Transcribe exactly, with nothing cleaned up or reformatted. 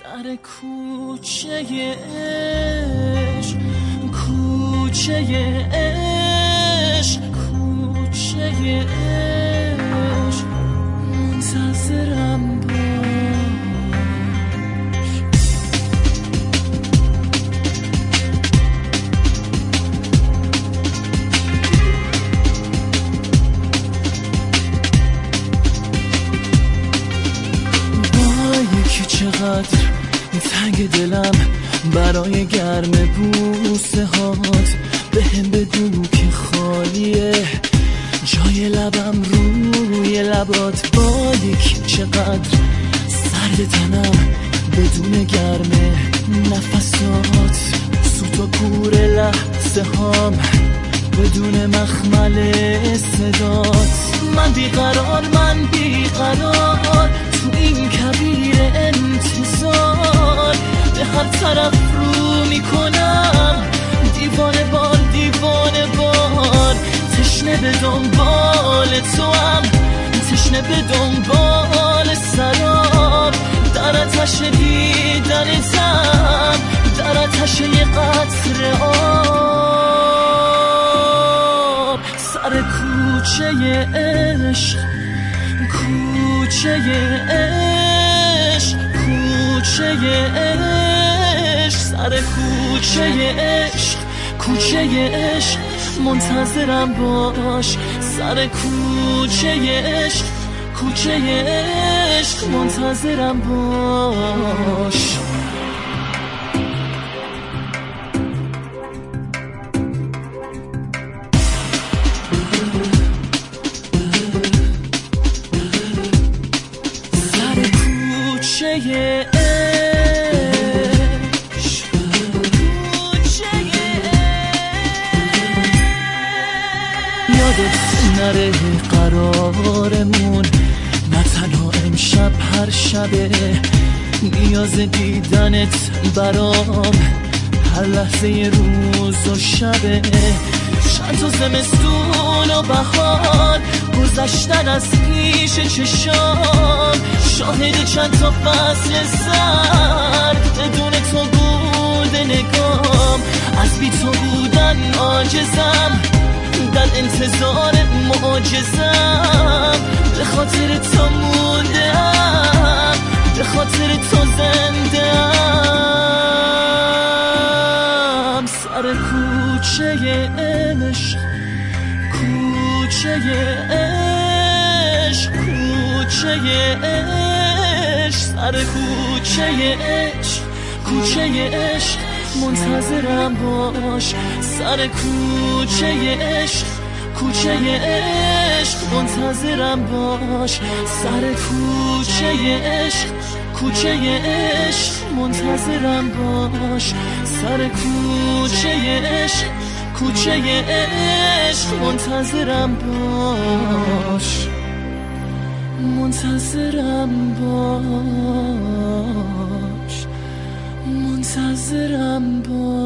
سر کوچه عشق، کوچه عشق، کوچه عشق، منتظرم باش. با یکی چقدر تنگ دلم برای گرم بوسه هات، به هم بگو که خالیه جای لبم روی لبات. باریک چقدر سرد تنم بدون گرم نفسات، سوت و کور لحظه هام بدون مخمل صدات. من بیقرار من بیقرار تو این کبیر انتظار، به هر طرف رو میکنم دیوانه بار دیوانه بار. تشنه به دنبال تو هم، تشنه به دنبال سراب، در آتش دیدنتم، در آتش یه قطره آب. سر کوچه عشق، کوچه عشق، کوچه عشق، سر کوچه عشق، کوچه عشق، منتظرم باش. سر کوچه عشق، کوچه عشق، منتظرم باش. سر کوچه عشق، نره قرارمون، نه تنها امشب هر شبه نیاز دیدنت برام، هر لحظه روز و شبه. چند تا زمستون و بهار گذشتن از پیش چشام، شاهد چند تا فصل سرد بدون تو بود نگام. از بی تو بودن عاجزم، در انتظار معجزم، به خاطر تو موندم، به خاطر تو زنده‌ام. سر کوچه عشق، کوچه عشق، کوچه عشق، سر کوچه عشق، کوچه عشق، منتظرم باش. سر کوچه عشق، کوچه عشق، منتظرم باش. سر کوچه عشق، کوچه عشق، منتظرم باش. سر کوچه عشق، کوچه عشق، منتظرم باش، منتظرم باش، منتظرم باش.